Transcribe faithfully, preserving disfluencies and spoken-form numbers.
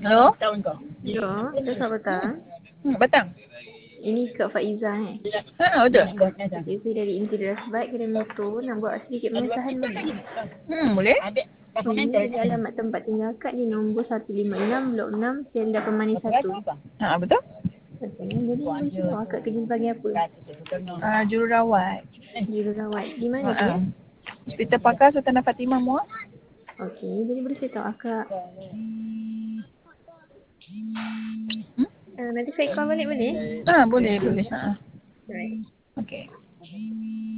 Hello? Ya, dah selamat petang. Hmm, petang. Ini Kak Faiza eh. Ha, betul. Okay, saya dari Interior Bike kedai motor nak buat sedikit pengesahan boleh? Hmm, boleh? Ini jadi alamat tempat tinggal Kak di nombor seratus lima puluh enam Blok enam Senda Pemanis satu. Ha, betul. Okay, jadi boleh saya tahu akak kerja sebagai apa? Uh, jururawat. Jururawat. Di mana Ha, tu? ha. Hospital Pakar Sultanah Fatimah Muar. Okey, jadi boleh saya tahu akak Hmm? uh, nanti saya call balik boleh? Ha, boleh, boleh. Ha. Right. Okey.